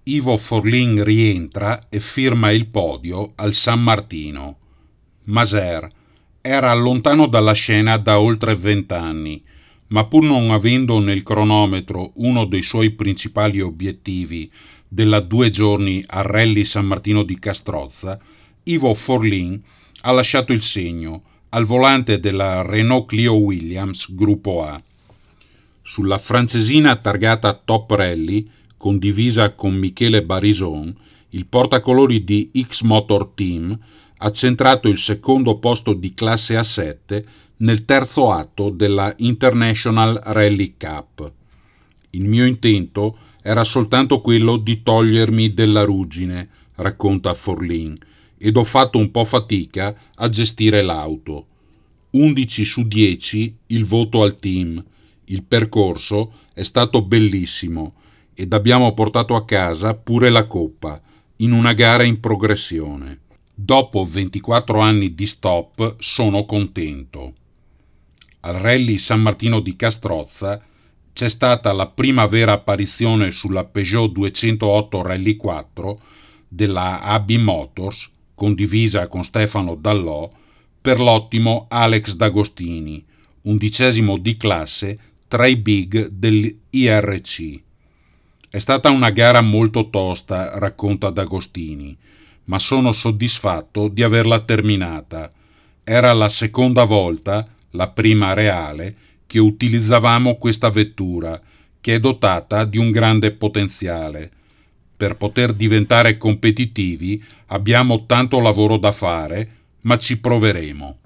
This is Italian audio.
Ivo Forlin rientra e firma il podio al San Martino. Maser era lontano dalla scena da oltre 20 anni, ma pur non avendo nel cronometro uno dei suoi principali obiettivi della 2 giorni al Rally San Martino di Castrozza, Ivo Forlin ha lasciato il segno al volante della Renault Clio Williams Gruppo A. Sulla francesina targata Top Rally, condivisa con Michele Barison, il portacolori di X-Motor Team ha centrato il secondo posto di classe A7 nel terzo atto della International Rally Cup. Il mio intento era soltanto quello di togliermi della ruggine, racconta Forlin, ed ho fatto un po' fatica a gestire l'auto. 11 su 10 il voto al team. Il percorso è stato bellissimo ed abbiamo portato a casa pure la coppa in una gara in progressione. Dopo 24 anni di stop sono contento. Al Rally San Martino di Castrozza c'è stata la prima vera apparizione sulla Peugeot 208 Rally 4 della AB Motors, condivisa con Stefano Dallò, per l'ottimo Alex D'Agostini, 11° di classe tra i big dell'IRC. È stata una gara molto tosta, racconta D'Agostini, ma sono soddisfatto di averla terminata. Era la seconda volta, la prima reale, che utilizzavamo questa vettura, che è dotata di un grande potenziale. Per poter diventare competitivi abbiamo tanto lavoro da fare, ma ci proveremo.